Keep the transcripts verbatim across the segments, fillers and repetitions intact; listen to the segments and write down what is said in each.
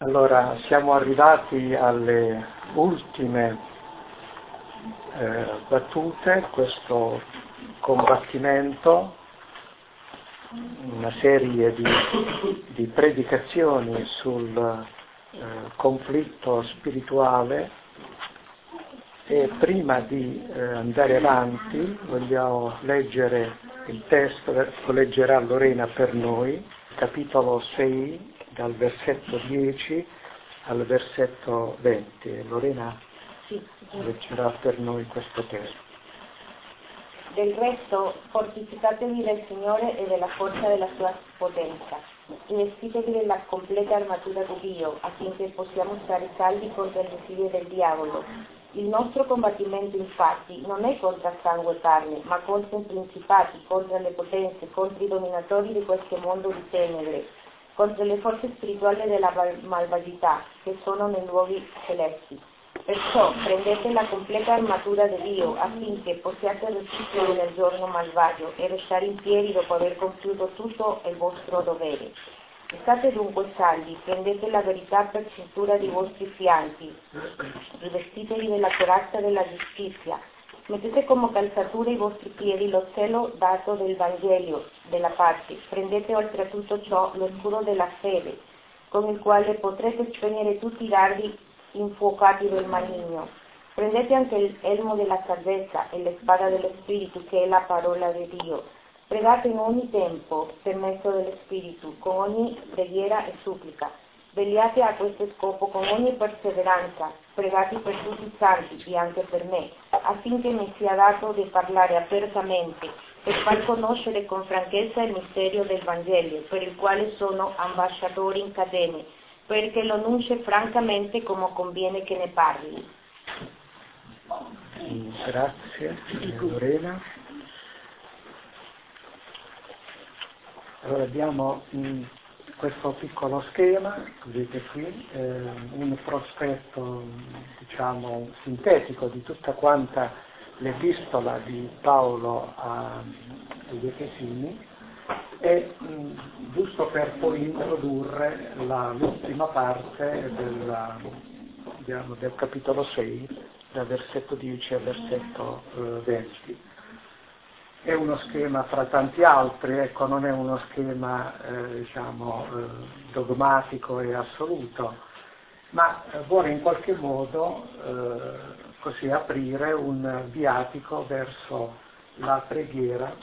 Allora, siamo arrivati alle ultime eh, battute, questo combattimento, una serie di, di predicazioni sul eh, conflitto spirituale, e prima di eh, andare avanti vogliamo leggere il testo, lo leggerà Lorena per noi, capitolo sei, dal versetto dieci al versetto venti. Lorena sì, sì. leggerà per noi questo testo. Del resto, fortificatevi del Signore e della forza della sua potenza, rivestitevi della completa armatura di Dio, affinché possiamo stare saldi contro il desiderio del diavolo. Il nostro combattimento, infatti, non è contro sangue e carne, ma contro i principati, contro le potenze, contro i dominatori di questo mondo di tenebre, contro le forze spirituali della malvagità che sono nei luoghi celesti. Perciò prendete la completa armatura di Dio affinché possiate resistere nel giorno malvagio e restare in piedi dopo aver compiuto tutto il vostro dovere. State dunque saldi, prendete la verità per cintura dei vostri fianchi, rivestitevi della corazza della giustizia, mettete come calzatura ai vostri piedi lo zelo dato del Vangelo della pace, prendete oltre a tutto ciò lo scudo della fede, con il quale potrete spegnere tutti i dardi infuocati del maligno. Prendete anche il elmo della salvezza e la spada dello Spirito, che è la parola di Dio. Pregate in ogni tempo per mezzo dello Spirito, con ogni preghiera e supplica. Vegliate a questo scopo con ogni perseveranza, pregate per tutti i santi e anche per me, affinché mi sia dato di parlare apertamente, per far conoscere con franchezza il mistero del Vangelo, per il quale sono ambasciatore in catene, perché lo annuncio francamente come conviene che ne parli. Grazie, Lorena. Allora abbiamo mh, questo piccolo schema, vedete qui, eh, un prospetto diciamo sintetico di tutta quanta l'epistola di Paolo a, agli Efesini, e mh, giusto per poi introdurre la, l'ultima parte della, diciamo, del capitolo sei, dal versetto dieci al versetto eh, venti. È uno schema fra tanti altri, ecco, non è uno schema eh, diciamo eh, dogmatico e assoluto, ma eh, vuole in qualche modo eh, così aprire un viatico verso la preghiera,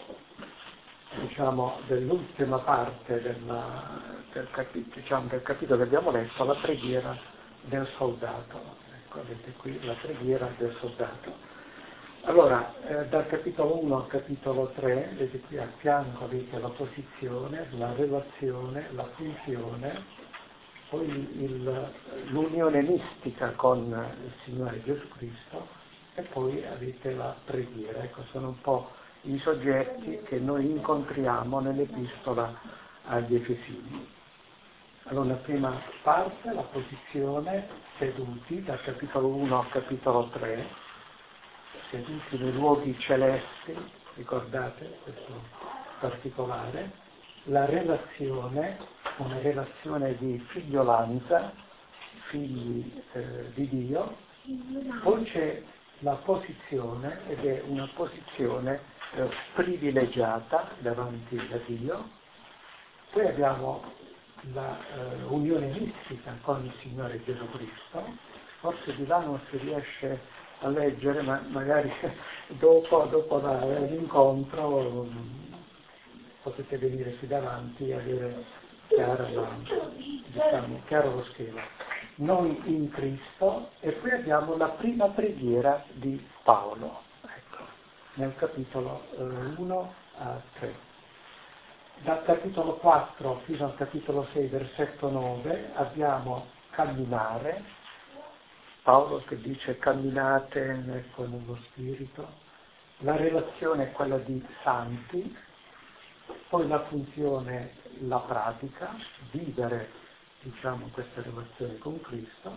diciamo, dell'ultima parte della, del, capi, diciamo, del capitolo che abbiamo letto, la preghiera del soldato. Ecco, vedete qui la preghiera del soldato. Allora, eh, dal capitolo uno al capitolo tre, vedete qui a fianco avete la posizione, la relazione, la funzione, poi il, l'unione mistica con il Signore Gesù Cristo, e poi avete la preghiera. Ecco, sono un po' i soggetti che noi incontriamo nell'epistola agli Efesini. Allora, la prima parte, la posizione, seduti, dal capitolo uno al capitolo tre, seduti nei luoghi celesti, ricordate questo particolare, la relazione, una relazione di figliolanza, figli eh, di Dio, poi c'è la posizione, ed è una posizione eh, privilegiata davanti a Dio, poi abbiamo la eh, unione mistica con il Signore Gesù Cristo, forse di là non si riesce a leggere, ma magari dopo, dopo la, l'incontro um, potete venire qui davanti e avere chiaro, la, diciamo, chiaro lo schema. Noi in Cristo, e poi abbiamo la prima preghiera di Paolo, ecco, nel capitolo eh, uno a tre. Dal capitolo quattro fino al capitolo sei, versetto nove, abbiamo camminare, Paolo che dice camminate ecco, nello Spirito, la relazione è quella di santi, poi la funzione, la pratica, vivere diciamo questa relazione con Cristo,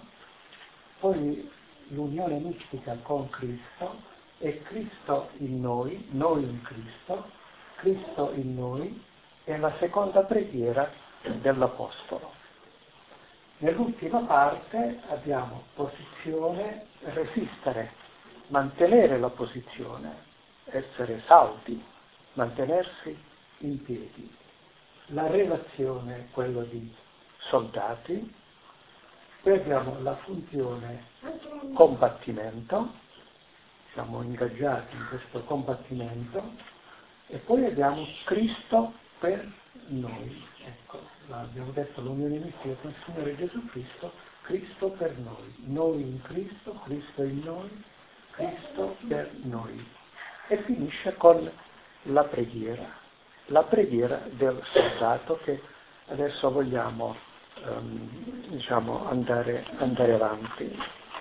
poi l'unione mistica con Cristo e Cristo in noi, noi in Cristo, Cristo in noi, e la seconda preghiera dell'Apostolo. Nell'ultima parte abbiamo posizione, resistere, mantenere la posizione, essere saldi, mantenersi in piedi. La relazione è quella di soldati, poi abbiamo la funzione combattimento, siamo ingaggiati in questo combattimento, e poi abbiamo Cristo per noi. Ecco, abbiamo detto l'unione mistica con il Signore Gesù Cristo, Cristo per noi, noi in Cristo, Cristo in noi, Cristo per noi. E finisce con la preghiera, la preghiera del soldato che adesso vogliamo um, diciamo andare, andare avanti.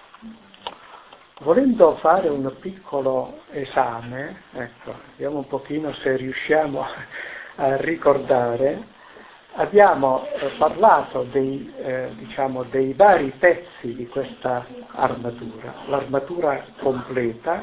Volendo fare un piccolo esame, ecco, vediamo un pochino se riusciamo a ricordare, abbiamo eh, parlato dei, eh, diciamo, dei vari pezzi di questa armatura, l'armatura completa,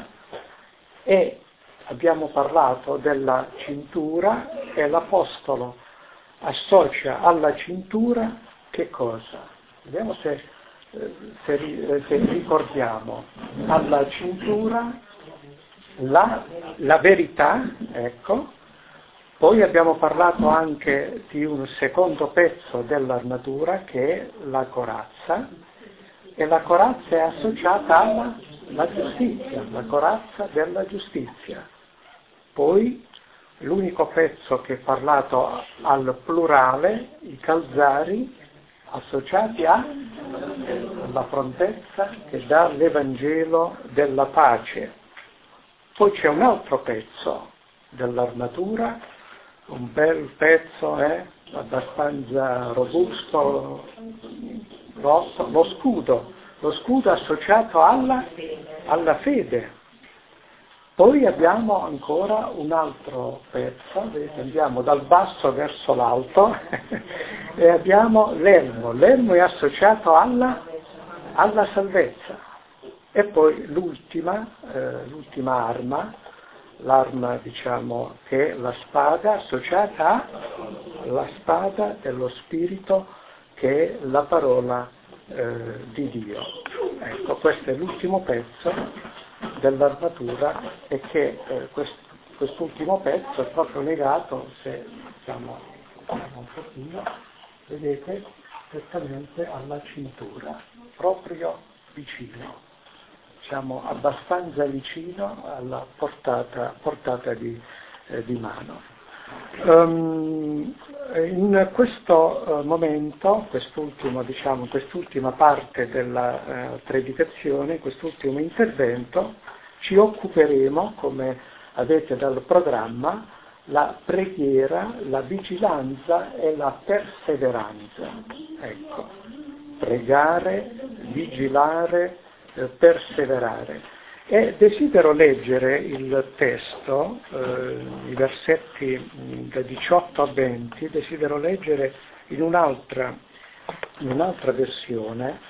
e abbiamo parlato della cintura, e l'Apostolo associa alla cintura che cosa? Vediamo se, eh, se, se ricordiamo. Alla cintura la, la verità, ecco. Poi abbiamo parlato anche di un secondo pezzo dell'armatura che è la corazza, e la corazza è associata alla la giustizia, la corazza della giustizia. Poi l'unico pezzo che è parlato al plurale, i calzari, associati alla prontezza che dà l'Evangelo della pace. Poi c'è un altro pezzo dell'armatura, un bel pezzo, eh, abbastanza robusto, grosso, lo scudo, lo scudo associato alla, alla fede. Poi abbiamo ancora un altro pezzo, vedete, andiamo dal basso verso l'alto e abbiamo l'elmo, l'elmo è associato alla, alla salvezza. E poi l'ultima, eh, l'ultima arma, l'arma diciamo che è la spada, associata alla spada dello Spirito, che è la parola eh, di Dio. Ecco, questo è l'ultimo pezzo dell'armatura, e che eh, quest, quest'ultimo pezzo è proprio legato, se diciamo un pochino, vedete, direttamente alla cintura, proprio vicino. Diciamo abbastanza vicino alla portata, portata di, eh, di mano. Um, in questo uh, momento, quest'ultimo, diciamo, quest'ultima parte della uh, predicazione, quest'ultimo intervento, ci occuperemo, come avete dal programma, la preghiera, la vigilanza e la perseveranza. Ecco, pregare, vigilare, perseverare. E desidero leggere il testo, eh, i versetti da diciotto a venti, desidero leggere in un'altra, in un'altra versione,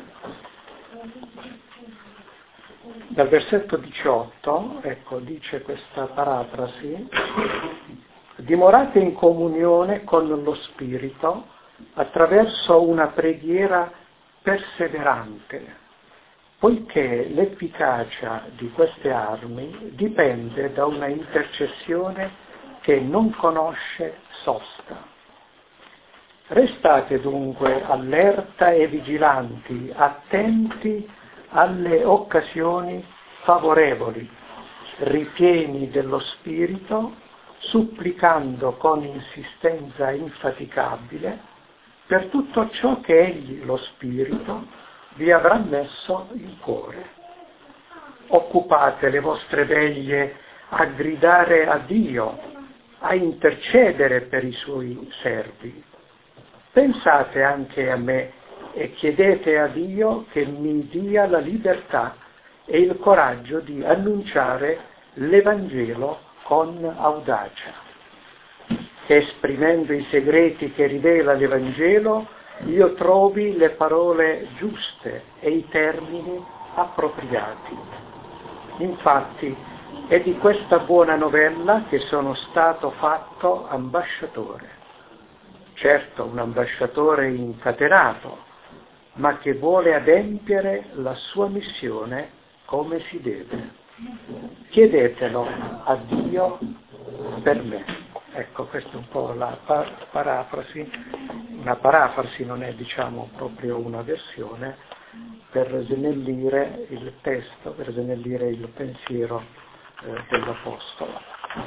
dal versetto diciotto, ecco, dice questa parafrasi: dimorate in comunione con lo Spirito attraverso una preghiera perseverante, poiché l'efficacia di queste armi dipende da una intercessione che non conosce sosta. Restate dunque allerta e vigilanti, attenti alle occasioni favorevoli, ripieni dello Spirito, supplicando con insistenza infaticabile per tutto ciò che Egli, lo Spirito, vi avrà messo in cuore. Occupate le vostre veglie a gridare a Dio, a intercedere per i suoi servi. Pensate anche a me e chiedete a Dio che mi dia la libertà e il coraggio di annunciare l'Evangelo con audacia, che esprimendo i segreti che rivela l'Evangelo io trovi le parole giuste e i termini appropriati. Infatti è di questa buona novella che sono stato fatto ambasciatore. Certo, un ambasciatore incatenato, ma che vuole adempiere la sua missione come si deve. Chiedetelo a Dio per me. Ecco, questa è un po' la par- parafrasi, una parafrasi non è diciamo proprio una versione, per snellire il testo, per snellire il pensiero eh, dell'Apostolo.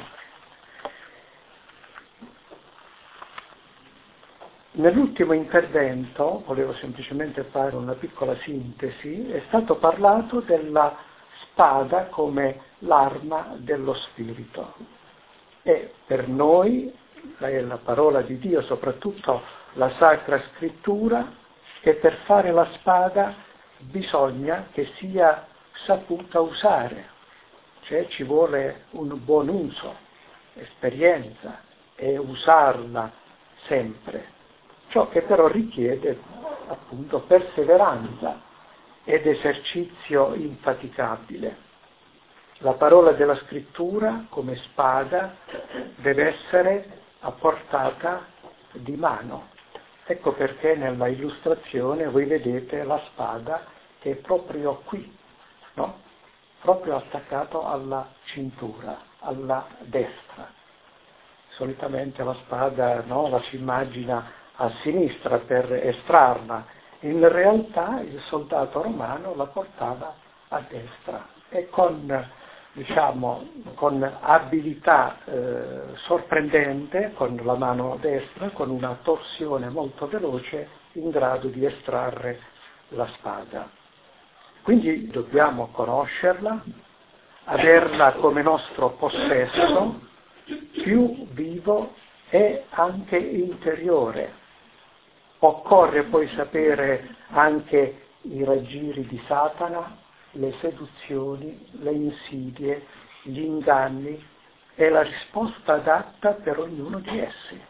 Nell'ultimo intervento, volevo semplicemente fare una piccola sintesi, è stato parlato della spada come l'arma dello Spirito. E per noi, è la parola di Dio, soprattutto la Sacra Scrittura, che per fare la spada bisogna che sia saputa usare, cioè ci vuole un buon uso, esperienza e usarla sempre. Ciò che però richiede appunto perseveranza ed esercizio infaticabile. La parola della Scrittura come spada deve essere a portata di mano. Ecco perché nella illustrazione voi vedete la spada che è proprio qui, no? Proprio attaccato alla cintura, alla destra. Solitamente la spada no, la si immagina a sinistra per estrarla, in realtà il soldato romano la portava a destra e con, diciamo, con abilità eh, sorprendente, con la mano destra, con una torsione molto veloce, in grado di estrarre la spada. Quindi dobbiamo conoscerla, averla come nostro possesso, più vivo e anche interiore. Occorre poi sapere anche i raggiri di Satana, le seduzioni, le insidie, gli inganni e la risposta adatta per ognuno di essi.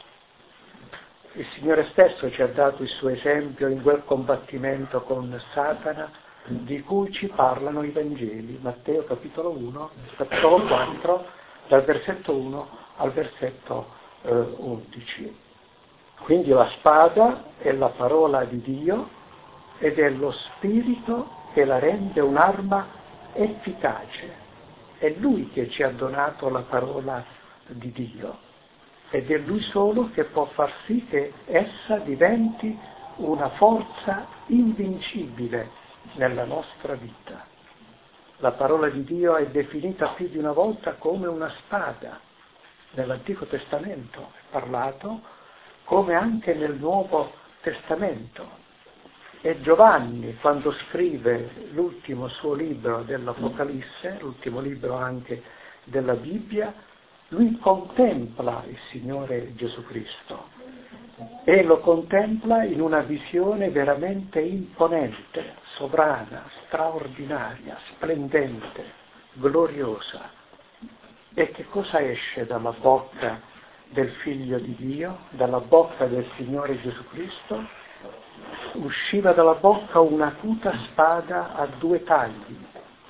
Il Signore stesso ci ha dato il suo esempio in quel combattimento con Satana di cui ci parlano i Vangeli, Matteo capitolo uno, capitolo quattro, dal versetto uno al versetto eh, undici. Quindi la spada è la parola di Dio ed è lo Spirito che la rende un'arma efficace. È Lui che ci ha donato la parola di Dio ed è Lui solo che può far sì che essa diventi una forza invincibile nella nostra vita. La parola di Dio è definita più di una volta come una spada. Nell'Antico Testamento è parlato come anche nel Nuovo Testamento. E Giovanni, quando scrive l'ultimo suo libro dell'Apocalisse, l'ultimo libro anche della Bibbia, lui contempla il Signore Gesù Cristo e lo contempla in una visione veramente imponente, sovrana, straordinaria, splendente, gloriosa. E che cosa esce dalla bocca del Figlio di Dio, dalla bocca del Signore Gesù Cristo? Usciva dalla bocca un'acuta spada a due tagli.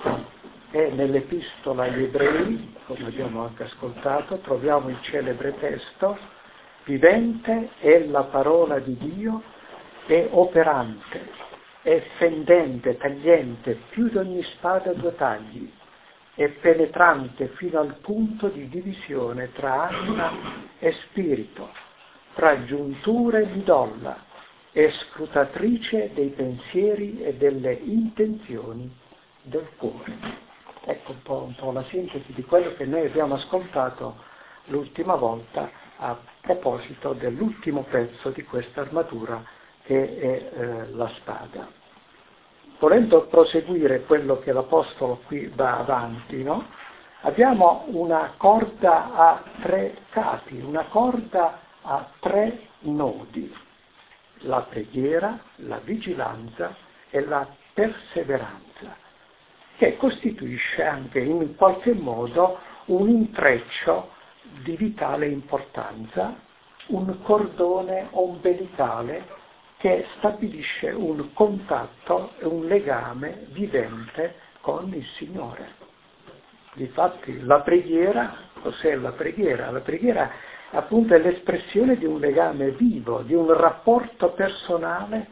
E nell'Epistola agli Ebrei, come abbiamo anche ascoltato, troviamo il celebre testo: vivente è la parola di Dio, è operante, è fendente, tagliente, più di ogni spada a due tagli, è penetrante fino al punto di divisione tra anima e spirito, tra giuntura e midolla, è scrutatrice dei pensieri e delle intenzioni del cuore. Ecco un po', un po' la sintesi di quello che noi abbiamo ascoltato l'ultima volta a proposito dell'ultimo pezzo di questa armatura che è eh, la spada. Volendo proseguire quello che l'Apostolo qui va avanti, no? Abbiamo una corda a tre capi, una corda a tre nodi: la preghiera, la vigilanza e la perseveranza, che costituisce anche in qualche modo un intreccio di vitale importanza, un cordone ombelicale che stabilisce un contatto e un legame vivente con il Signore. Difatti la preghiera, cos'è la preghiera? La preghiera appunto è l'espressione di un legame vivo, di un rapporto personale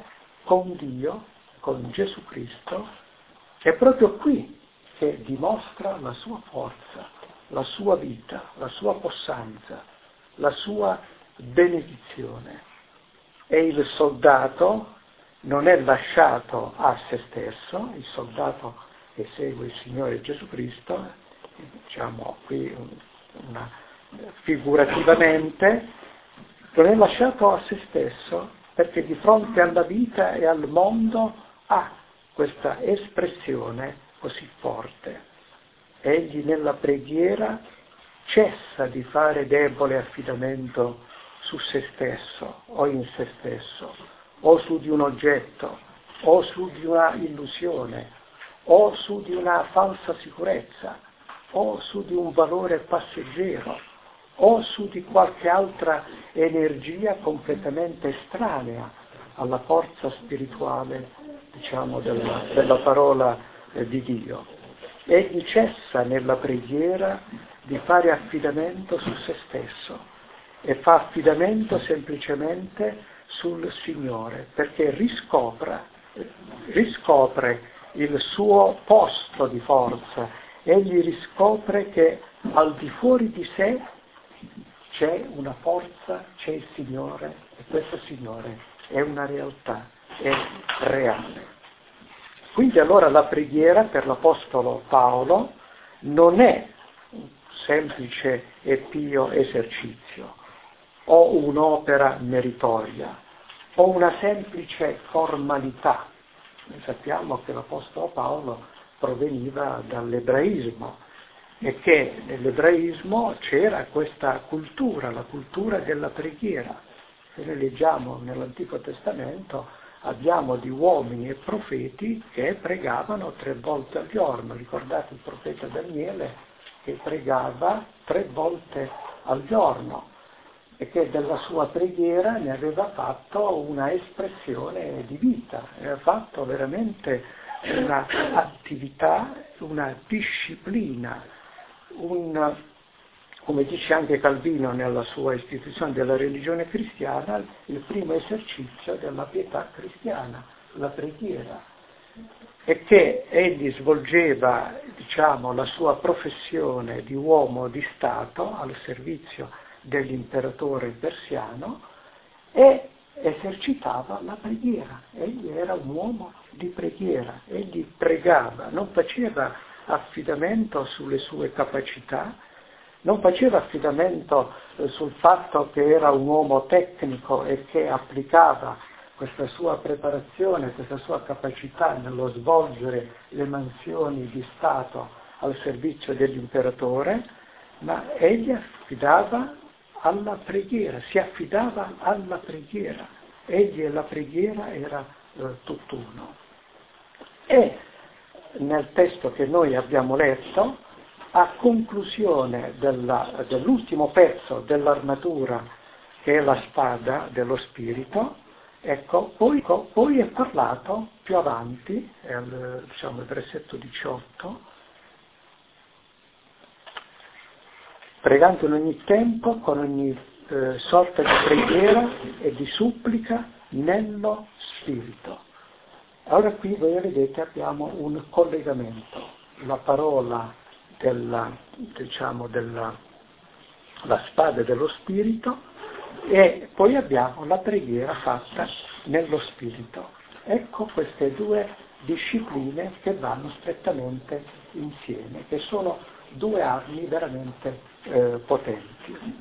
con Dio, con Gesù Cristo, è proprio qui che dimostra la sua forza, la sua vita, la sua possanza, la sua benedizione. E il soldato non è lasciato a se stesso, il soldato che segue il Signore Gesù Cristo, diciamo qui una, figurativamente, non è lasciato a se stesso perché di fronte alla vita e al mondo ha questa espressione così forte. Egli nella preghiera cessa di fare debole affidamento su se stesso o in se stesso, o su di un oggetto, o su di una illusione, o su di una falsa sicurezza, o su di un valore passeggero, o su di qualche altra energia completamente estranea alla forza spirituale, diciamo, della, della parola eh, di Dio. Egli cessa nella preghiera di fare affidamento su se stesso e fa affidamento semplicemente sul Signore, perché riscopre, riscopre il suo posto di forza, egli riscopre che al di fuori di sé c'è una forza, c'è il Signore, e questo Signore è una realtà, è reale. Quindi allora la preghiera per l'Apostolo Paolo non è un semplice e pio esercizio, o un'opera meritoria, o una semplice formalità. Noi sappiamo che l'Apostolo Paolo proveniva dall'ebraismo e che nell'ebraismo c'era questa cultura, la cultura della preghiera. Se noi leggiamo nell'Antico Testamento abbiamo di uomini e profeti che pregavano tre volte al giorno. Ricordate il profeta Daniele che pregava tre volte al giorno e che della sua preghiera ne aveva fatto una espressione di vita, aveva fatto veramente un'attività, una disciplina, un, come dice anche Calvino nella sua istituzione della religione cristiana, il primo esercizio della pietà cristiana, la preghiera, e che egli svolgeva, diciamo, la sua professione di uomo di Stato al servizio dell'imperatore persiano e esercitava la preghiera. Egli era un uomo di preghiera, egli pregava, non faceva affidamento sulle sue capacità, non faceva affidamento eh, sul fatto che era un uomo tecnico e che applicava questa sua preparazione, questa sua capacità nello svolgere le mansioni di Stato al servizio dell'imperatore, ma egli affidava alla preghiera, si affidava alla preghiera, egli e la preghiera era eh, tutt'uno. E nel testo che noi abbiamo letto, a conclusione della, dell'ultimo pezzo dell'armatura, che è la spada dello Spirito, ecco, poi, poi è parlato più avanti, è il, diciamo, il versetto diciotto, pregando in ogni tempo, con ogni eh, sorta di preghiera e di supplica nello Spirito. Allora qui voi vedete abbiamo un collegamento, la parola della, diciamo, della la spada dello Spirito e poi abbiamo la preghiera fatta nello Spirito. Ecco queste due discipline che vanno strettamente insieme, che sono due armi veramente eh, potenti.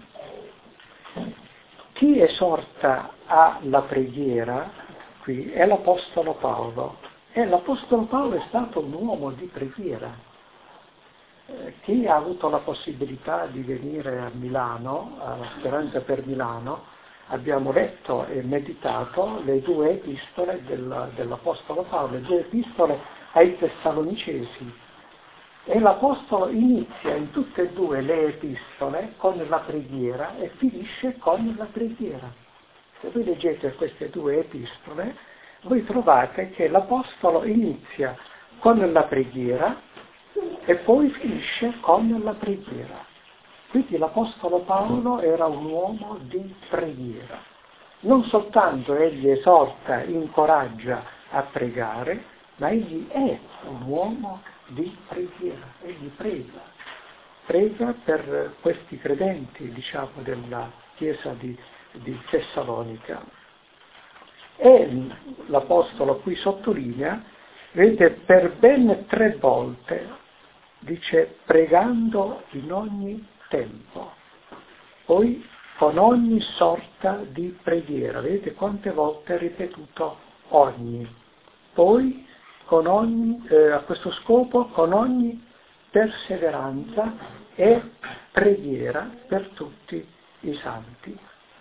Chi esorta alla preghiera qui è l'Apostolo Paolo, e l'Apostolo Paolo è stato un uomo di preghiera. Eh, chi ha avuto la possibilità di venire a Milano, alla Speranza per Milano, abbiamo letto e meditato le due epistole del, dell'Apostolo Paolo, le due epistole ai Tessalonicesi. E l'Apostolo inizia in tutte e due le epistole con la preghiera e finisce con la preghiera. Se voi leggete queste due epistole, voi trovate che l'Apostolo inizia con la preghiera e poi finisce con la preghiera. Quindi l'Apostolo Paolo era un uomo di preghiera. Non soltanto egli esorta, incoraggia a pregare, ma egli è un uomo di preghiera, egli prega, prega per questi credenti, diciamo, della Chiesa di, di Tessalonica. E l'Apostolo qui sottolinea, vedete, per ben tre volte, dice pregando in ogni tempo, poi con ogni sorta di preghiera, vedete quante volte è ripetuto ogni, poi con ogni, eh, a questo scopo con ogni perseveranza e preghiera per tutti i santi.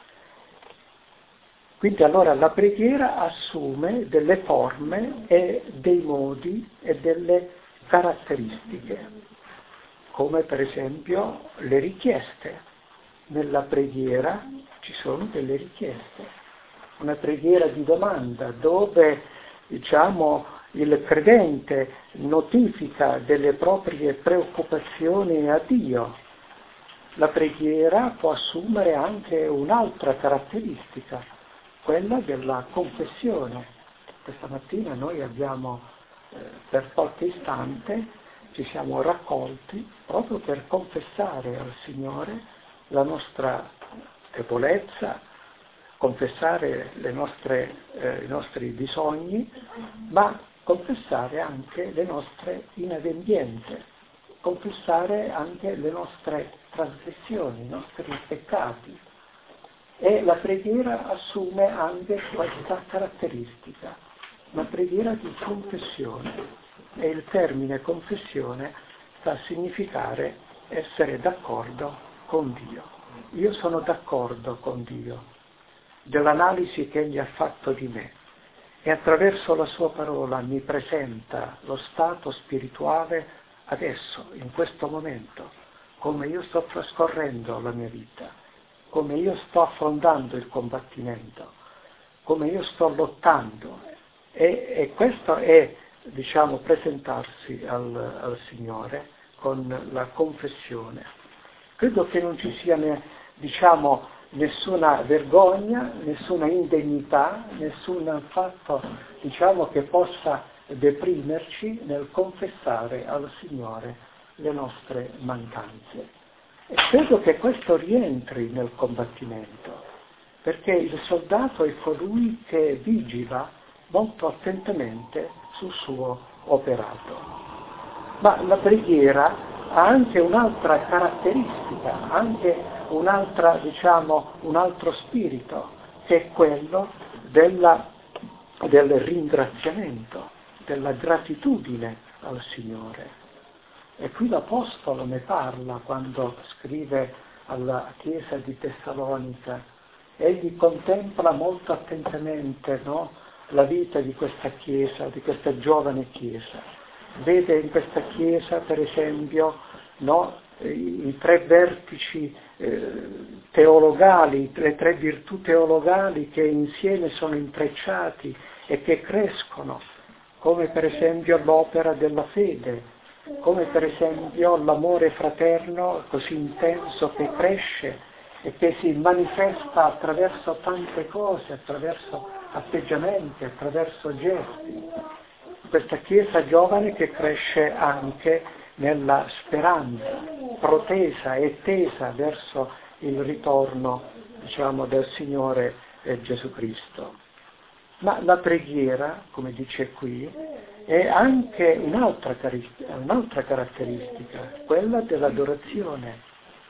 Quindi allora la preghiera assume delle forme e dei modi e delle caratteristiche, come per esempio le richieste. Nella preghiera ci sono delle richieste, una preghiera di domanda dove, diciamo, il credente notifica delle proprie preoccupazioni a Dio. La preghiera può assumere anche un'altra caratteristica, quella della confessione. Questa mattina noi abbiamo, eh, per qualche istante, ci siamo raccolti proprio per confessare al Signore la nostra debolezza, confessare le nostre, eh, i nostri bisogni, ma confessare anche le nostre inadempienze, confessare anche le nostre trasgressioni, i nostri peccati. E la preghiera assume anche questa caratteristica, una preghiera di confessione. E il termine confessione sta a significare essere d'accordo con Dio. Io sono d'accordo con Dio dell'analisi che Egli ha fatto di me e attraverso la sua parola mi presenta lo stato spirituale adesso, in questo momento, come io sto trascorrendo la mia vita, come io sto affrontando il combattimento, come io sto lottando. E, e questo è, diciamo, presentarsi al, al Signore con la confessione. Credo che non ci sia, ne, diciamo, nessuna vergogna, nessuna indegnità, nessun fatto, diciamo, che possa deprimerci nel confessare al Signore le nostre mancanze. E credo che questo rientri nel combattimento, perché il soldato è colui che vigila molto attentamente sul suo operato. Ma la preghiera ha anche un'altra caratteristica, anche un'altra, diciamo, un altro spirito, che è quello della, del ringraziamento, della gratitudine al Signore. E qui l'Apostolo ne parla quando scrive alla Chiesa di Tessalonica. Egli contempla molto attentamente, no, la vita di questa Chiesa, di questa giovane Chiesa. Vede in questa Chiesa, per esempio, no, i, i tre vertici eh, teologali, le tre virtù teologali che insieme sono intrecciati e che crescono, come per esempio l'opera della fede, come per esempio l'amore fraterno così intenso che cresce e che si manifesta attraverso tante cose, attraverso atteggiamenti, attraverso gesti. Questa Chiesa giovane che cresce anche nella speranza, protesa e tesa verso il ritorno, diciamo, del Signore eh, Gesù Cristo. Ma la preghiera, come dice qui, è anche un'altra, un'altra caratteristica, quella dell'adorazione.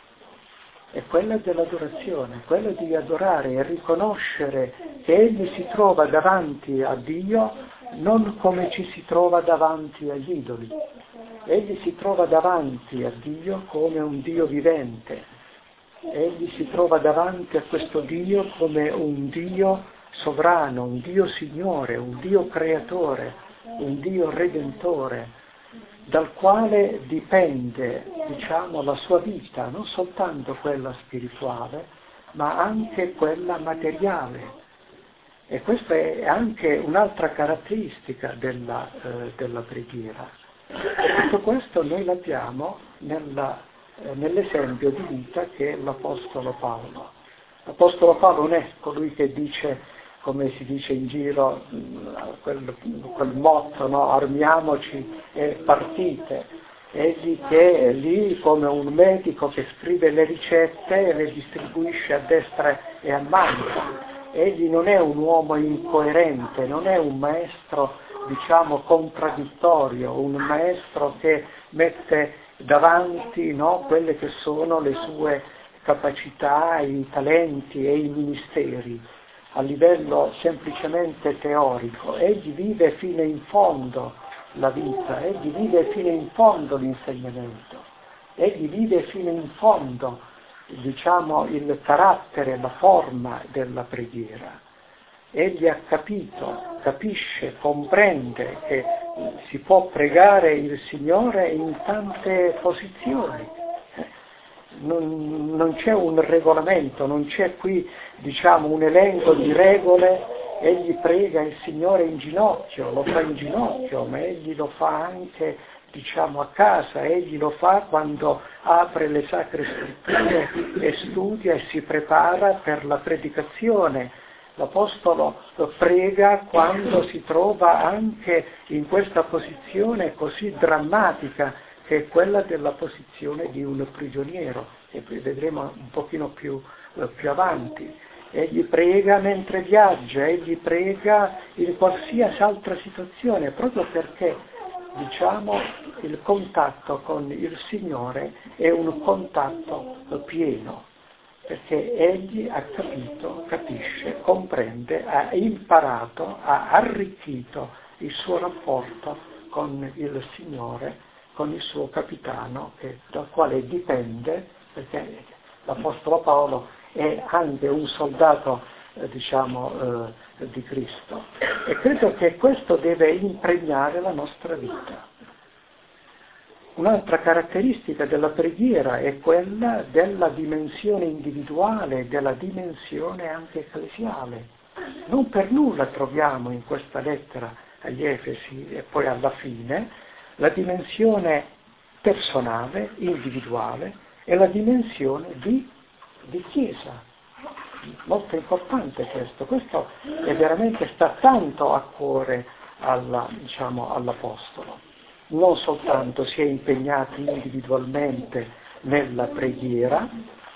È quella dell'adorazione, quella di adorare e riconoscere che Egli si trova davanti a Dio non come ci si trova davanti agli idoli. Egli si trova davanti a Dio come un Dio vivente. Egli si trova davanti a questo Dio come un Dio sovrano, un Dio Signore, un Dio creatore, un Dio redentore, dal quale dipende, diciamo, la sua vita, non soltanto quella spirituale, ma anche quella materiale. E questa è anche un'altra caratteristica della, eh, della preghiera. E tutto questo noi l'abbiamo nella, eh, nell'esempio di vita che è l'Apostolo Paolo. L'Apostolo Paolo non è colui che dice, come si dice in giro, quel, quel motto, no? Armiamoci e partite. Egli che è lì come un medico che scrive le ricette e le distribuisce a destra e a manca. Egli non è un uomo incoerente, non è un maestro, diciamo, contraddittorio, un maestro che mette davanti, no, quelle che sono le sue capacità, i talenti e i ministeri a livello semplicemente teorico. Egli vive fino in fondo la vita, egli vive fino in fondo l'insegnamento, egli vive fino in fondo, diciamo, il carattere, la forma della preghiera. Egli ha capito, capisce, comprende che si può pregare il Signore in tante posizioni. Non, non c'è un regolamento, non c'è qui, diciamo, un elenco di regole. Egli prega il Signore in ginocchio, lo fa in ginocchio, ma egli lo fa anche, diciamo, a casa, egli lo fa quando apre le sacre scritture e studia e si prepara per la predicazione. L'Apostolo prega quando si trova anche in questa posizione così drammatica che è quella della posizione di un prigioniero, e vedremo un pochino più, più avanti. Egli prega mentre viaggia, egli prega in qualsiasi altra situazione, proprio perché, diciamo, il contatto con il Signore è un contatto pieno, perché egli ha capito, capisce, comprende, ha imparato, ha arricchito il suo rapporto con il Signore, con il suo capitano, che, dal quale dipende, perché l'Apostolo Paolo è anche un soldato, eh, diciamo, eh, di Cristo. E credo che questo deve impregnare la nostra vita. Un'altra caratteristica della preghiera è quella della dimensione individuale, della dimensione anche ecclesiale. Non per nulla troviamo in questa lettera agli Efesi e poi alla fine la dimensione personale, individuale e la dimensione di di Chiesa. Molto importante questo, questo è veramente sta tanto a cuore alla, diciamo, all'Apostolo. Non soltanto si è impegnati individualmente nella preghiera,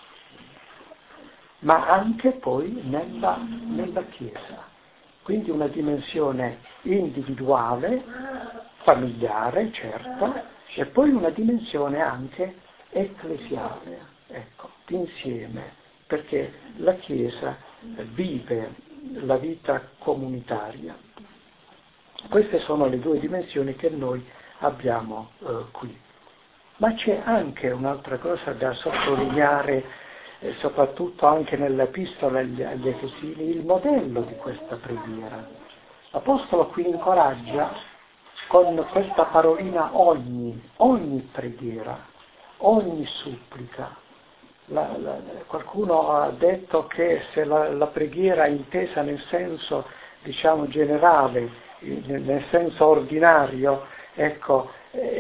ma anche poi nella, nella Chiesa. Quindi una dimensione individuale, familiare, certo, e poi una dimensione anche ecclesiale. Ecco, insieme, perché la Chiesa vive la vita comunitaria. Queste sono le due dimensioni che noi abbiamo eh, qui. Ma c'è anche un'altra cosa da sottolineare, eh, soprattutto anche nell'Epistola agli, agli Efesini, il modello di questa preghiera. L'Apostolo qui incoraggia con questa parolina ogni, ogni preghiera, ogni supplica. La, la, qualcuno ha detto che se la, la preghiera è intesa nel senso, diciamo, generale, nel senso ordinario, ecco,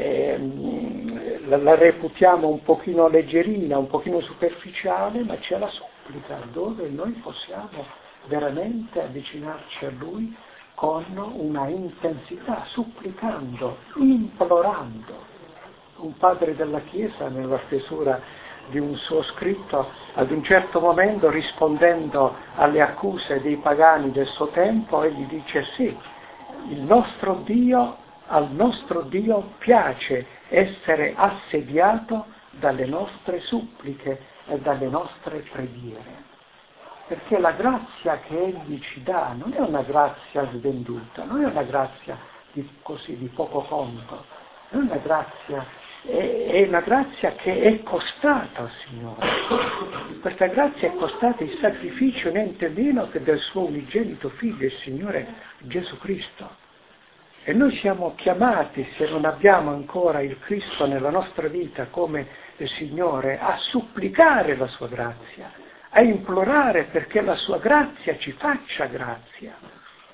eh, la, la reputiamo un pochino leggerina, un pochino superficiale, ma c'è la supplica dove noi possiamo veramente avvicinarci a Lui con una intensità, supplicando, implorando. Un padre della Chiesa nella stesura di un suo scritto, ad un certo momento, rispondendo alle accuse dei pagani del suo tempo, egli dice sì, il nostro Dio, al nostro Dio piace essere assediato dalle nostre suppliche e dalle nostre preghiere. Perché la grazia che egli ci dà non è una grazia svenduta, non è una grazia di, così, di poco conto, è una grazia è una grazia che è costata al Signore. Questa grazia è costata il sacrificio niente meno che del suo unigenito Figlio, il Signore Gesù Cristo. E noi siamo chiamati, se non abbiamo ancora il Cristo nella nostra vita come il Signore, a supplicare la sua grazia, a implorare perché la sua grazia ci faccia grazia.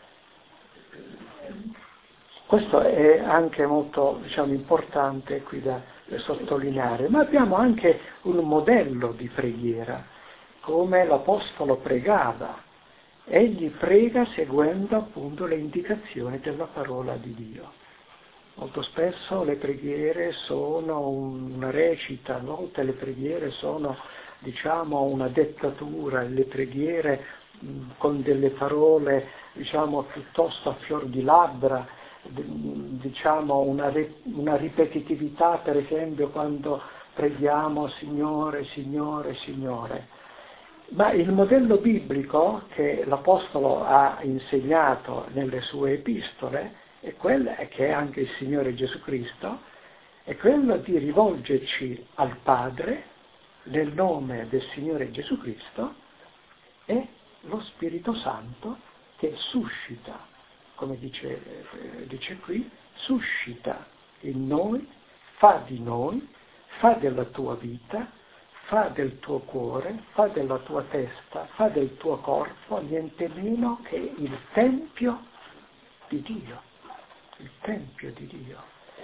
Questo è anche molto, diciamo, importante qui da sottolineare, ma abbiamo anche un modello di preghiera come l'Apostolo pregava. Egli prega seguendo appunto le indicazioni della parola di Dio. Molto spesso le preghiere sono una recita, a volte le preghiere sono, diciamo, una dettatura, le preghiere mh, con delle parole, diciamo, piuttosto a fior di labbra, d- diciamo una, re- una ripetitività, per esempio, quando preghiamo Signore, Signore, Signore. Ma il modello biblico che l'Apostolo ha insegnato nelle sue epistole, e quello che è anche il Signore Gesù Cristo, è quello di rivolgerci al Padre nel nome del Signore Gesù Cristo e lo Spirito Santo che suscita, come dice, eh, dice qui, suscita in noi, fa di noi, fa della tua vita, fa del tuo cuore, fa della tua testa, fa del tuo corpo niente meno che il Tempio di Dio. Il Tempio di Dio.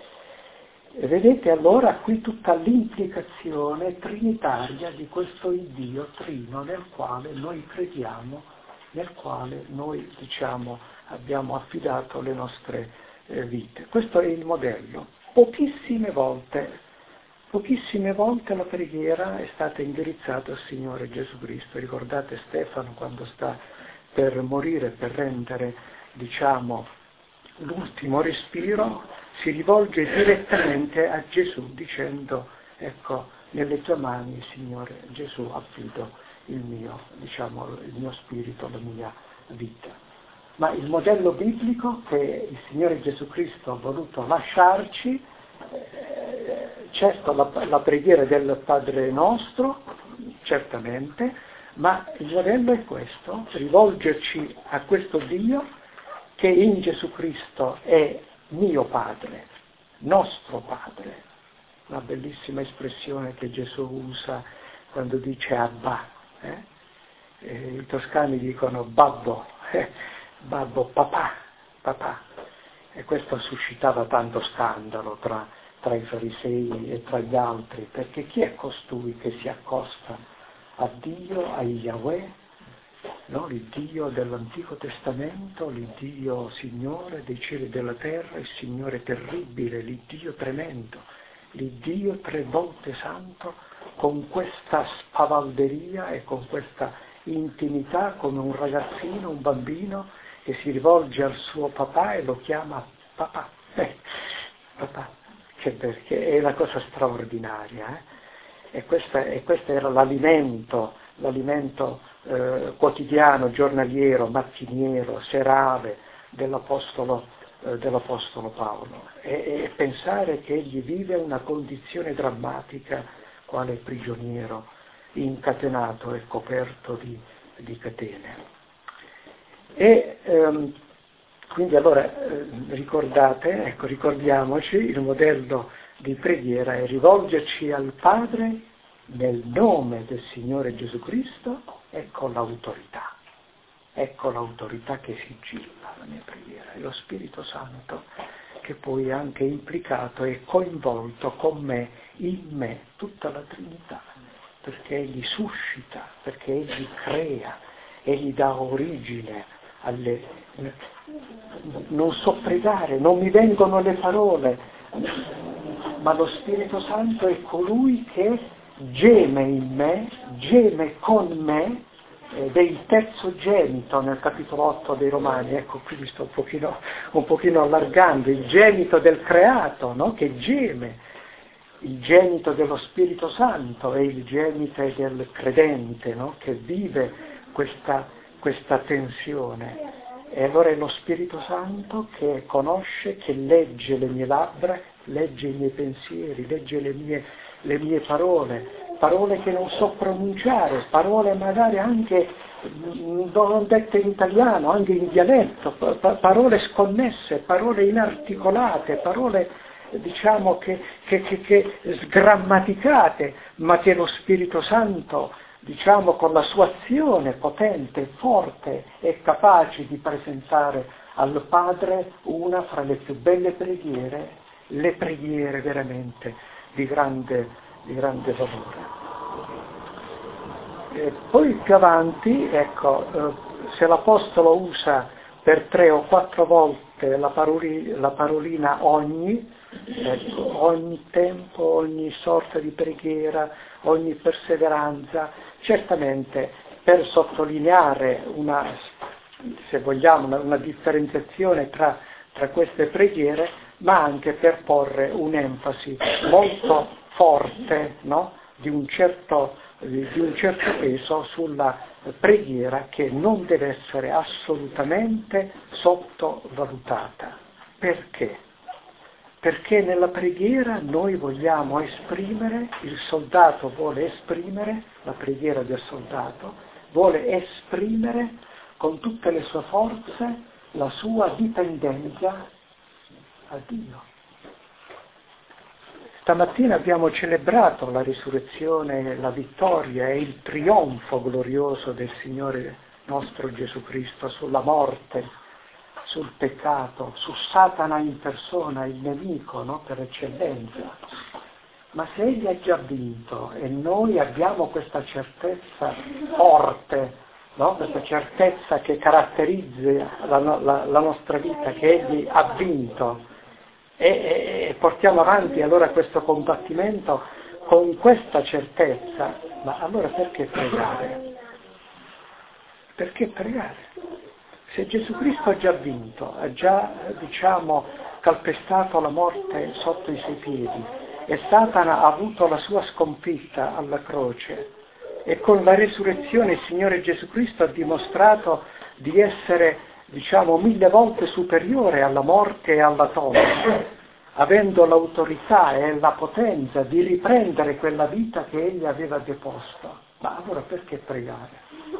E vedete allora qui tutta l'implicazione trinitaria di questo Dio trino nel quale noi crediamo, nel quale noi, diciamo, abbiamo affidato le nostre eh, vite. Questo è il modello. Pochissime volte, pochissime volte la preghiera è stata indirizzata al Signore Gesù Cristo. Ricordate Stefano quando sta per morire, per rendere, diciamo, l'ultimo respiro, si rivolge direttamente a Gesù dicendo, ecco, nelle tue mani, Signore Gesù, affido il mio, diciamo, il mio spirito, la mia vita. Ma il modello biblico che il Signore Gesù Cristo ha voluto lasciarci, eh, certo la, la preghiera del Padre nostro, certamente, ma il modello è questo, rivolgerci a questo Dio che in Gesù Cristo è mio Padre, nostro Padre. Una bellissima espressione che Gesù usa quando dice Abba. Eh? Eh, I toscani dicono babbo, eh? babbo, papà, papà. E questo suscitava tanto scandalo tra, tra i farisei e tra gli altri, perché chi è costui che si accosta a Dio, a Yahweh? No, l'Iddio dell'Antico Testamento, l'Iddio Signore dei cieli e della terra, il Signore terribile, l'Iddio tremendo, l'Iddio tre volte santo, con questa spavalderia e con questa intimità come un ragazzino, un bambino che si rivolge al suo papà e lo chiama papà, eh, papà, che perché è una cosa straordinaria, eh? E, questa, e questo era l'alimento, l'alimento Eh, quotidiano, giornaliero, mattiniero, serale dell'Apostolo, eh, dell'Apostolo Paolo e, e pensare che egli vive una condizione drammatica quale prigioniero, incatenato e coperto di, di catene. E ehm, quindi allora eh, ricordate, ecco, ricordiamoci, il modello di preghiera è rivolgerci al Padre nel nome del Signore Gesù Cristo. Ecco l'autorità, ecco l'autorità che sigilla la mia preghiera, è lo Spirito Santo che poi è anche implicato e coinvolto con me, in me, tutta la Trinità, perché egli suscita, perché egli crea, egli dà origine alle... Non so pregare, non mi vengono le parole, ma lo Spirito Santo è colui che geme in me, geme con me, ed è il terzogenito nel capitolo otto dei Romani, ecco qui mi sto un pochino, un pochino allargando, il genito del creato, no? Che geme, il genito dello Spirito Santo e il genito del credente, no? Che vive questa, questa tensione. E allora è lo Spirito Santo che conosce, che legge le mie labbra, legge i miei pensieri, legge le mie le mie parole, parole che non so pronunciare, parole magari anche non dette in italiano, anche in dialetto, pa- parole sconnesse, parole inarticolate, parole diciamo che, che, che, che sgrammaticate, ma che lo Spirito Santo, diciamo, con la sua azione potente, forte e capace di presentare al Padre una fra le più belle preghiere, le preghiere veramente di grande, di grande valore. E poi più avanti, ecco, eh, se l'Apostolo usa per tre o quattro volte la, paroli, la parolina ogni, ecco, ogni tempo, ogni sorta di preghiera, ogni perseveranza, certamente per sottolineare una, se vogliamo, una, una differenziazione tra, tra queste preghiere, ma anche per porre un'enfasi molto forte, no? di, un certo, di, di un certo peso sulla preghiera, che non deve essere assolutamente sottovalutata. Perché? Perché nella preghiera noi vogliamo esprimere, il soldato vuole esprimere, la preghiera del soldato, vuole esprimere con tutte le sue forze la sua dipendenza a Dio. Stamattina abbiamo celebrato la risurrezione, la vittoria e il trionfo glorioso del Signore nostro Gesù Cristo sulla morte, sul peccato, su Satana in persona, il nemico, no? Per eccellenza. Ma se Egli ha già vinto e noi abbiamo questa certezza forte, no? Questa certezza che caratterizza la, la, la nostra vita, che Egli ha vinto, e, e, e portiamo avanti allora questo combattimento con questa certezza, ma allora perché pregare? Perché pregare? Se Gesù Cristo ha già vinto, ha già, diciamo, calpestato la morte sotto i suoi piedi, e Satana ha avuto la sua sconfitta alla croce, e con la resurrezione il Signore Gesù Cristo ha dimostrato di essere, diciamo, mille volte superiore alla morte e alla tomba, avendo l'autorità e la potenza di riprendere quella vita che Egli aveva deposto. Ma allora perché pregare?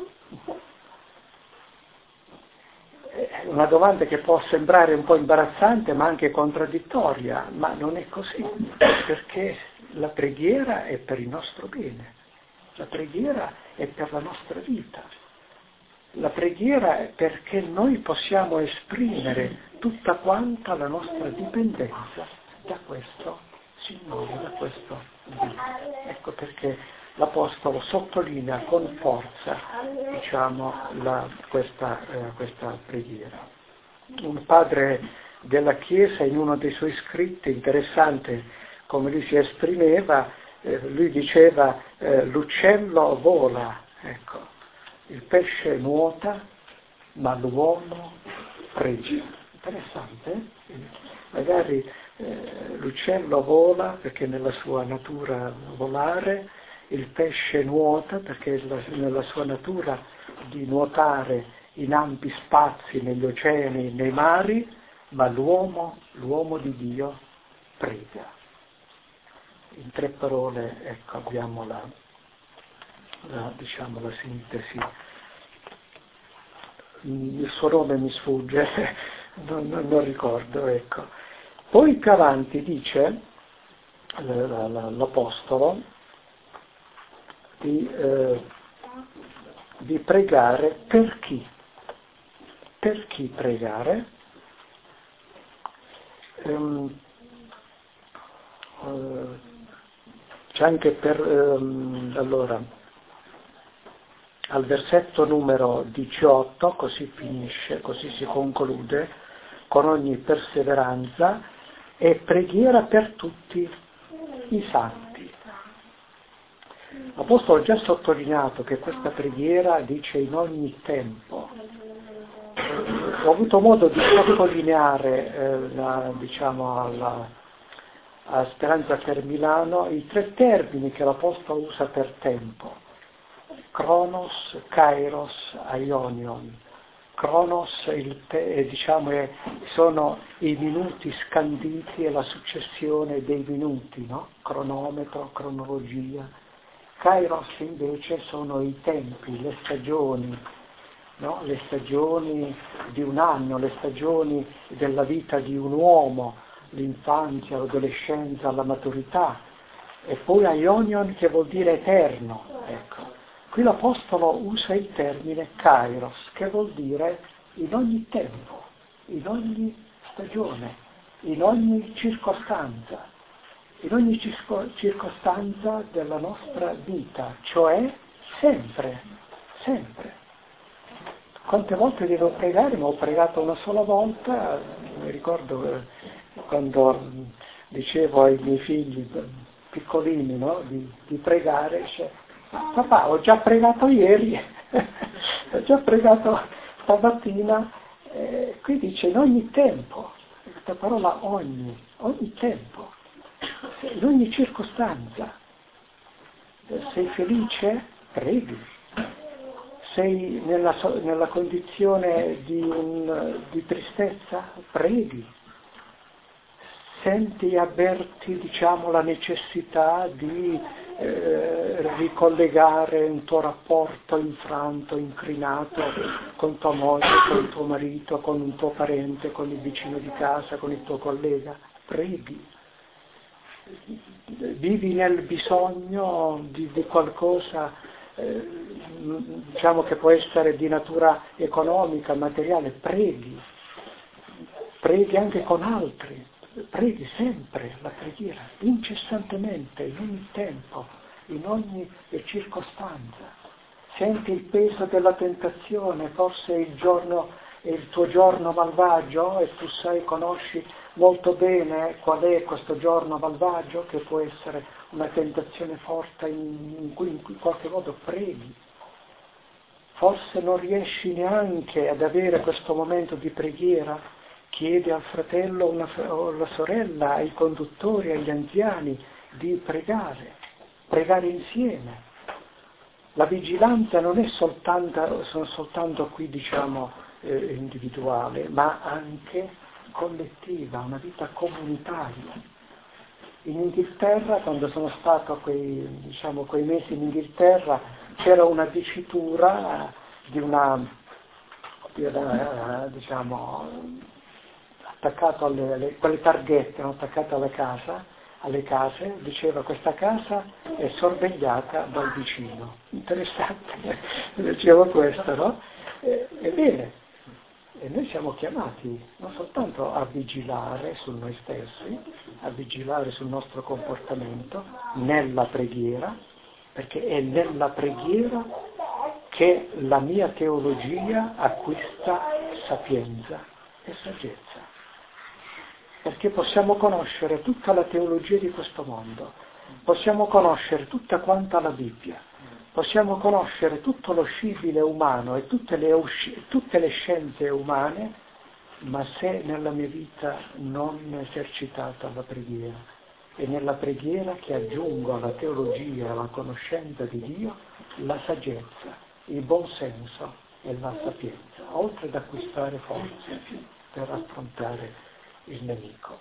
È una domanda che può sembrare un po' imbarazzante, ma anche contraddittoria, ma non è così, perché la preghiera è per il nostro bene, la preghiera è per la nostra vita. La preghiera è perché noi possiamo esprimere tutta quanta la nostra dipendenza da questo Signore, da questo Dio. Ecco perché l'Apostolo sottolinea con forza, diciamo, la, questa, eh, questa preghiera. Un padre della Chiesa, in uno dei suoi scritti, interessante come lui si esprimeva, eh, lui diceva eh, l'uccello vola, ecco. Il pesce nuota, ma l'uomo prega. Interessante, eh? Magari eh, l'uccello vola perché nella sua natura volare, il pesce nuota perché è nella sua natura di nuotare in ampi spazi, negli oceani, nei mari, ma l'uomo, l'uomo di Dio prega. In tre parole, ecco, abbiamo la... La, diciamo la sintesi. Il suo nome mi sfugge, non, non, non ricordo, ecco. Poi più avanti dice l'Apostolo di, eh, di pregare per chi? Per chi pregare? Um, uh, c'è anche per um, allora al versetto numero diciotto, così finisce, così si conclude, con ogni perseveranza e preghiera per tutti i santi. L'Apostolo ha già sottolineato che questa preghiera dice in ogni tempo. Ho avuto modo di sottolineare, eh, la, diciamo, alla, a Speranza per Milano, i tre termini che l'Apostolo usa per tempo. Kronos, Kairos, Aionion. Kronos il, eh, diciamo, è, sono i minuti scanditi e la successione dei minuti, no? Cronometro, cronologia. Kairos invece sono i tempi, le stagioni, no? Le stagioni di un anno, le stagioni della vita di un uomo, l'infanzia, l'adolescenza, la maturità. E poi Aionion che vuol dire eterno, ecco. Qui l'Apostolo usa il termine Kairos, che vuol dire in ogni tempo, in ogni stagione, in ogni circostanza, in ogni circo- circostanza della nostra vita, cioè sempre, sempre. Quante volte devo pregare? Ma ho pregato una sola volta, mi ricordo quando dicevo ai miei figli piccolini, no, di, di pregare, cioè, papà, ho già pregato ieri, ho già pregato stamattina, eh, qui dice in ogni tempo, questa parola ogni, ogni tempo, in ogni circostanza. Sei felice? Preghi. Sei nella, nella condizione di, un, di tristezza? Preghi. Senti, avverti, diciamo, la necessità di eh, ricollegare un tuo rapporto infranto, incrinato con tua moglie, con tuo marito, con un tuo parente, con il vicino di casa, con il tuo collega? Preghi. Vivi nel bisogno di, di qualcosa, eh, diciamo che può essere di natura economica, materiale, preghi, preghi anche con altri, preghi sempre la preghiera, incessantemente, in ogni tempo, in ogni circostanza. Senti il peso della tentazione, forse il giorno è il tuo giorno malvagio e tu sai, conosci molto bene qual è questo giorno malvagio, che può essere una tentazione forte in cui in qualche modo preghi. Forse non riesci neanche ad avere questo momento di preghiera, chiedi al fratello una, o alla sorella, ai conduttori, agli anziani di pregare, pregare insieme. La vigilanza non è soltanto, sono soltanto qui, diciamo, eh, individuale, ma anche collettiva, una vita comunitaria. In Inghilterra, quando sono stato quei, diciamo, quei mesi in Inghilterra, c'era una dicitura di una, di una diciamo, attaccato alle, alle quelle targhette, no, attaccate alla casa, alle case, diceva questa casa è sorvegliata dal vicino. Interessante, dicevo questo, no? E, ebbene, e noi siamo chiamati non soltanto a vigilare su noi stessi, a vigilare sul nostro comportamento, nella preghiera, perché è nella preghiera che la mia teologia acquista sapienza e saggezza. Perché possiamo conoscere tutta la teologia di questo mondo, possiamo conoscere tutta quanta la Bibbia, possiamo conoscere tutto lo scibile umano e tutte le, usci- tutte le scienze umane, ma se nella mia vita non esercitata la preghiera, è nella preghiera che aggiungo alla teologia e alla conoscenza di Dio la saggezza, il buon senso e la sapienza, oltre ad acquistare forze per affrontare il nemico.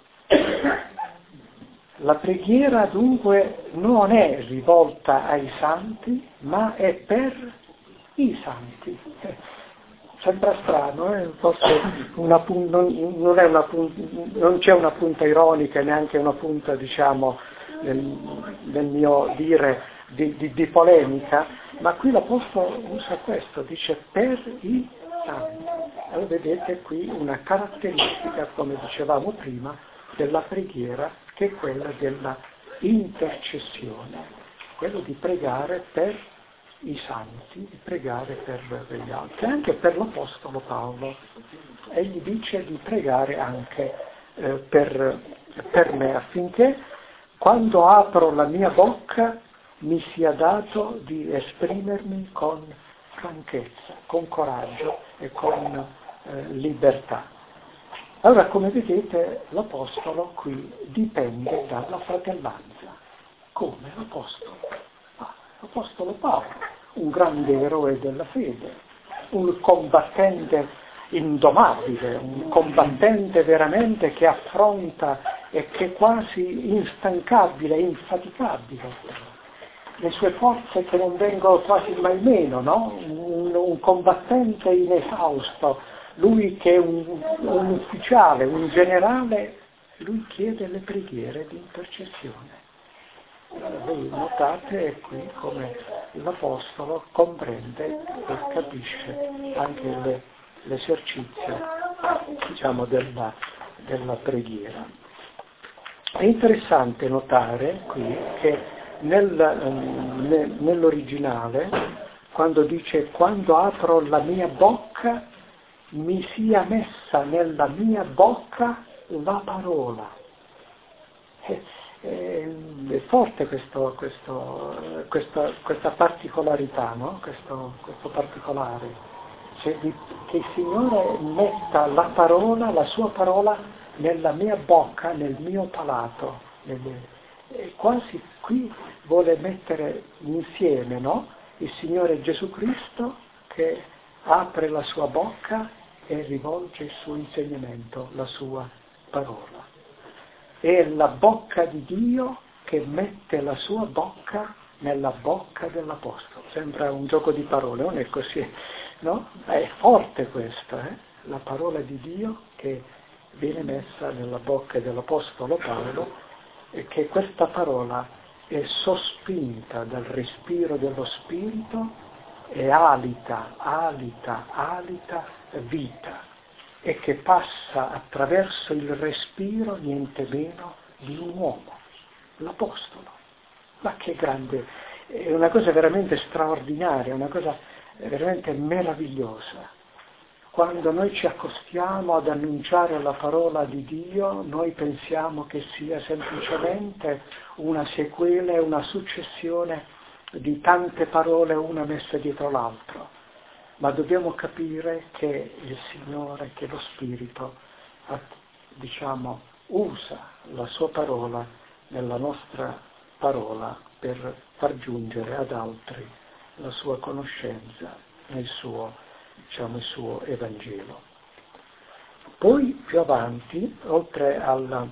La preghiera dunque non è rivolta ai santi, ma è per i santi. Sembra strano, eh? Forse una pun- non, non, è una pun- non c'è una punta ironica, neanche una punta, diciamo, nel, nel mio dire di, di, di polemica, ma qui l'Apostolo usa questo, dice per i santi. Allora vedete qui una caratteristica, come dicevamo prima, della preghiera, che è quella della intercessione, quello di pregare per i santi, di pregare per gli altri, anche per l'Apostolo Paolo. Egli dice di pregare anche eh, per, per me, affinché quando apro la mia bocca mi sia dato di esprimermi con franchezza, con coraggio e con eh, libertà. Allora, come vedete, l'Apostolo qui dipende dalla fratellanza. Come l'Apostolo? Ah, l'Apostolo Paolo, un grande eroe della fede, un combattente indomabile, un combattente veramente che affronta e che è quasi instancabile, infaticabile. Le sue forze che non vengono quasi mai meno, no? Un, un combattente inesausto, lui che è un, un ufficiale, un generale, lui chiede le preghiere di intercessione. Voi notate qui come l'Apostolo comprende e capisce anche le, l'esercizio, diciamo, della, della preghiera. È interessante notare qui che nel, nell'originale quando dice quando apro la mia bocca mi sia messa nella mia bocca la parola. È, è, è forte questo, questo, questa, questa particolarità, no? questo, questo particolare. Cioè, di, che il Signore metta la parola, la sua parola nella mia bocca, nel mio palato. Nelle, e quasi qui vuole mettere insieme, no? Il Signore Gesù Cristo che apre la sua bocca e rivolge il suo insegnamento, la sua parola. È la bocca di Dio che mette la sua bocca nella bocca dell'Apostolo. Sembra un gioco di parole, non è così, no? È forte questo, eh? La parola di Dio che viene messa nella bocca dell'Apostolo Paolo e che questa parola è sospinta dal respiro dello Spirito e alita, alita, alita vita e che passa attraverso il respiro niente meno di un uomo, l'Apostolo. Ma che grande, è una cosa veramente straordinaria, una cosa veramente meravigliosa. Quando noi ci accostiamo ad annunciare la parola di Dio, noi pensiamo che sia semplicemente una sequela, una successione di tante parole una messa dietro l'altra. Ma dobbiamo capire che il Signore, che lo Spirito, diciamo, usa la sua parola nella nostra parola per far giungere ad altri la sua conoscenza nel suo, diciamo, il suo Evangelo. Poi più avanti, oltre alla,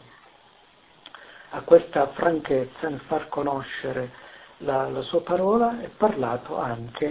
a questa franchezza nel far conoscere la, la sua parola, è parlato anche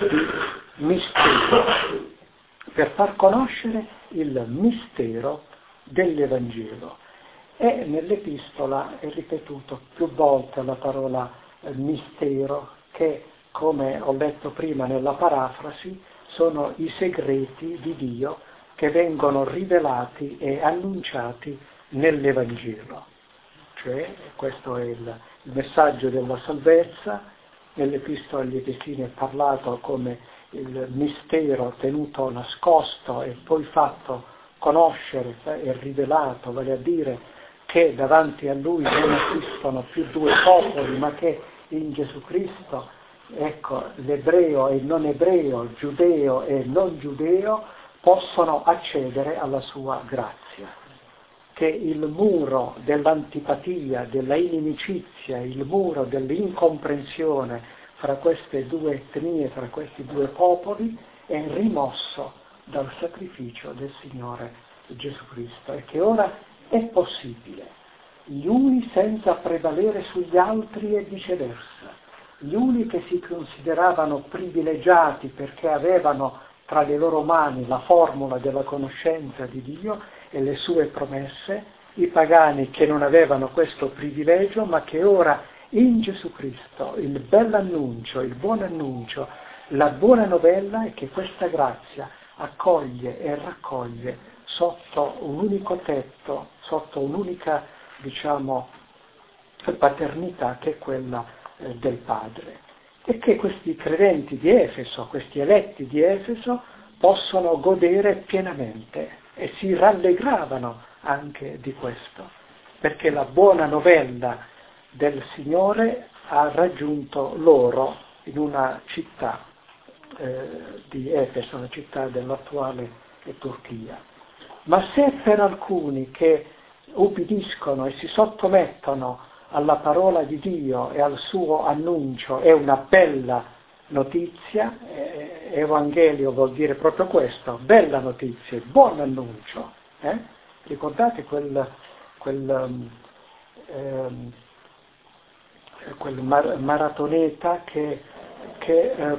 di mistero, per far conoscere il mistero dell'Evangelo. E nell'Epistola è ripetuto più volte la parola eh, mistero, che, come ho letto prima nella parafrasi, sono i segreti di Dio che vengono rivelati e annunciati nell'Evangelo. Cioè, questo è il, il messaggio della salvezza. Nell'Epistola agli Efesini è parlato come il mistero tenuto nascosto e poi fatto conoscere e rivelato, vale a dire che davanti a Lui non esistono più due popoli, ma che in Gesù Cristo, ecco, l'ebreo e il non ebreo, il giudeo e il non giudeo possono accedere alla sua grazia. Che il muro dell'antipatia, della inimicizia, il muro dell'incomprensione fra queste due etnie, fra questi due popoli, è rimosso dal sacrificio del Signore Gesù Cristo e che ora è possibile, gli uni senza prevalere sugli altri e viceversa, gli uni che si consideravano privilegiati perché avevano tra le loro mani la formula della conoscenza di Dio e le sue promesse, i pagani che non avevano questo privilegio ma che ora in Gesù Cristo il bell'annuncio, il buon annuncio, la buona novella è che questa grazia accoglie e raccoglie sotto un unico tetto, sotto un'unica, diciamo, paternità che è quella eh, del Padre. E che questi credenti di Efeso, questi eletti di Efeso, possono godere pienamente e si rallegravano anche di questo, perché la buona novella del Signore ha raggiunto loro in una città eh, di Efeso, una città dell'attuale Turchia. Ma se per alcuni che ubbidiscono e si sottomettono alla parola di Dio e al suo annuncio è una bella notizia, eh, Evangelio vuol dire proprio questo, bella notizia, buon annuncio. Eh? Ricordate quel, quel, um, ehm, quel mar- maratoneta che, che eh,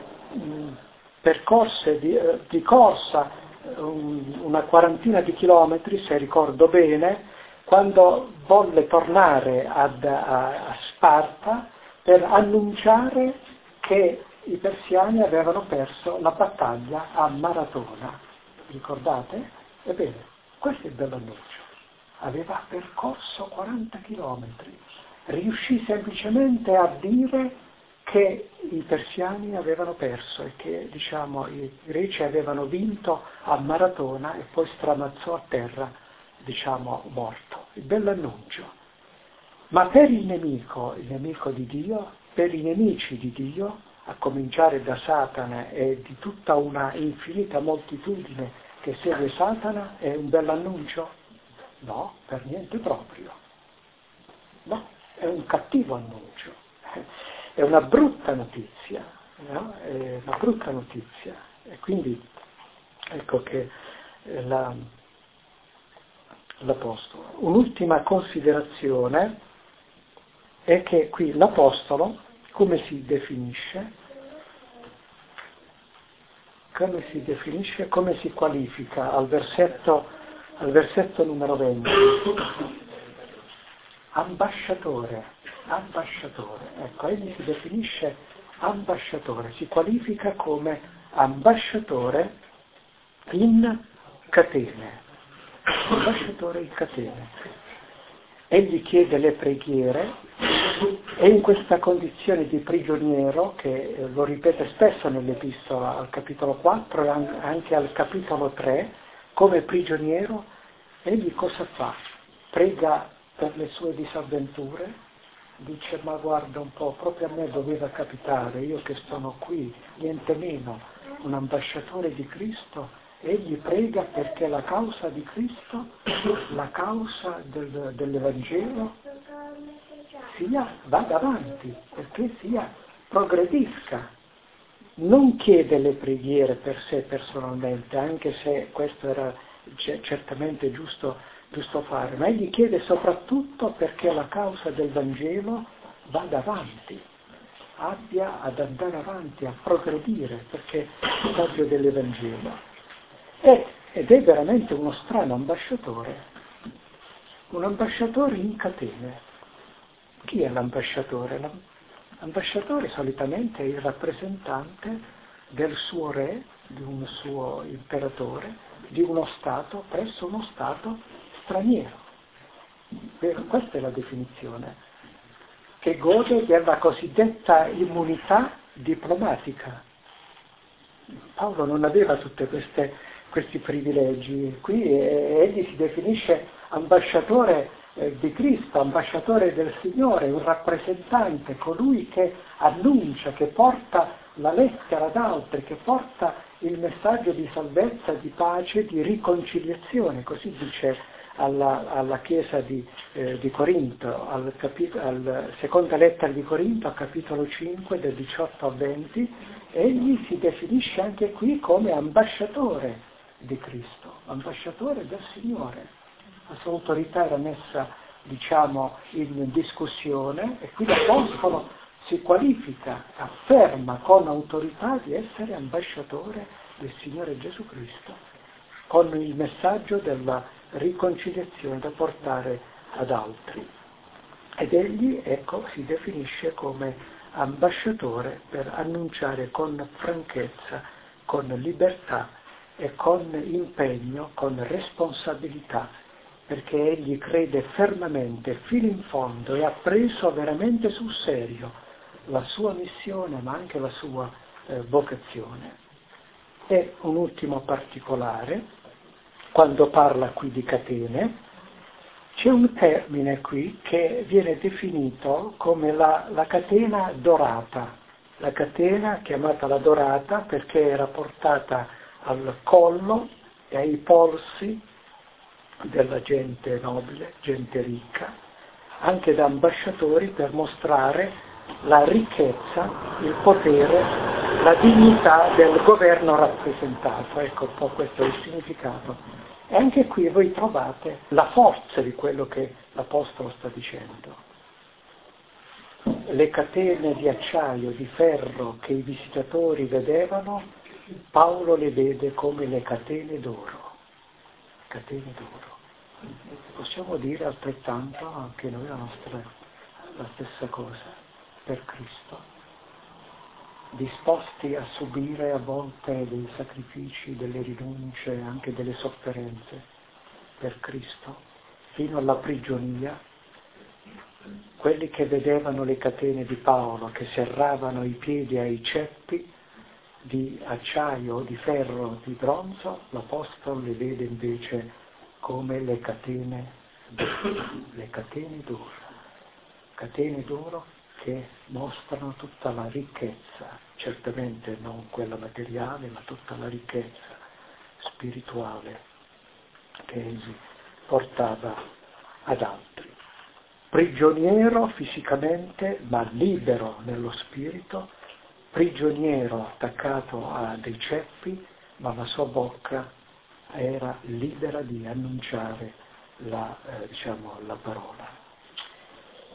percorse di, eh, di corsa una quarantina di chilometri, se ricordo bene, quando volle tornare ad, a, a Sparta per annunciare che i persiani avevano perso la battaglia a Maratona. Ricordate? Ebbene, questo è il bell'annuncio. Aveva percorso quaranta chilometri, riuscì semplicemente a dire che i persiani avevano perso e che, diciamo, i greci avevano vinto a Maratona e poi stramazzò a terra, diciamo, morto. Il bell'annuncio. Ma per il nemico, il nemico di Dio, per i nemici di Dio, a cominciare da Satana e di tutta una infinita moltitudine che segue Satana, è un bell'annuncio? No, per niente proprio. No, è un cattivo annuncio. È una brutta notizia, no? È una brutta notizia. E quindi ecco che la, l'Apostolo. Un'ultima considerazione è che qui l'Apostolo, come si definisce? Come si definisce? Come si qualifica al versetto, al versetto numero venti? Ambasciatore, ambasciatore. Ecco, egli si definisce ambasciatore, si qualifica come ambasciatore in catene. Ambasciatore in catene. Egli chiede le preghiere e in questa condizione di prigioniero, che lo ripete spesso nell'epistola al capitolo quattro e anche al capitolo tre, come prigioniero, egli cosa fa? Prega per le sue disavventure, dice ma guarda un po', proprio a me doveva capitare, io che sono qui, niente meno, un ambasciatore di Cristo. Egli prega perché la causa di Cristo, la causa del, dell'Evangelo, sia, vada avanti, perché sia, progredisca. Non chiede le preghiere per sé personalmente, anche se questo era c- certamente giusto, giusto fare, ma egli chiede soprattutto perché la causa del Vangelo vada avanti, abbia ad andare avanti, a progredire, perché è il messaggio dell'Evangelo. Ed è veramente uno strano ambasciatore, un ambasciatore in catene. Chi è l'ambasciatore? L'ambasciatore solitamente è il rappresentante del suo re, di un suo imperatore, di uno Stato, presso uno Stato straniero. Questa è la definizione, che gode della cosiddetta immunità diplomatica. Paolo non aveva tutte queste questi privilegi. Qui eh, egli si definisce ambasciatore eh, di Cristo, ambasciatore del Signore, un rappresentante, colui che annuncia, che porta la lettera ad altri, che porta il messaggio di salvezza, di pace, di riconciliazione, così dice alla, alla Chiesa di, eh, di Corinto, al, capi- al seconda lettera di Corinto, al capitolo cinque, del diciotto al venti, egli si definisce anche qui come ambasciatore di Cristo, ambasciatore del Signore. La sua autorità era messa, diciamo, in discussione e qui l'Apostolo si qualifica, afferma con autorità di essere ambasciatore del Signore Gesù Cristo, con il messaggio della riconciliazione da portare ad altri. Ed egli, ecco, si definisce come ambasciatore per annunciare con franchezza, con libertà e con impegno, con responsabilità, perché egli crede fermamente, fino in fondo, e ha preso veramente sul serio la sua missione, ma anche la sua eh, vocazione. E un ultimo particolare, quando parla qui di catene, c'è un termine qui che viene definito come la, la catena dorata, la catena chiamata la dorata perché era portata al collo e ai polsi della gente nobile, gente ricca, anche da ambasciatori per mostrare la ricchezza, il potere, la dignità del governo rappresentato. Ecco un po' questo è il significato. E anche qui voi trovate la forza di quello che l'Apostolo sta dicendo. Le catene di acciaio, di ferro che i visitatori vedevano, Paolo le vede come le catene d'oro, catene d'oro. Possiamo dire altrettanto anche noi la nostra, la stessa cosa, per Cristo, disposti a subire a volte dei sacrifici, delle rinunce, anche delle sofferenze per Cristo, fino alla prigionia, quelli che vedevano le catene di Paolo, che serravano i piedi ai ceppi di acciaio, di ferro, di bronzo, l'Apostolo le vede invece come le catene d'oro, le catene d'oro, catene d'oro che mostrano tutta la ricchezza, certamente non quella materiale, ma tutta la ricchezza spirituale che egli portava ad altri. Prigioniero fisicamente, ma libero nello spirito, prigioniero attaccato a dei ceppi, ma la sua bocca era libera di annunciare la, eh, diciamo, la parola.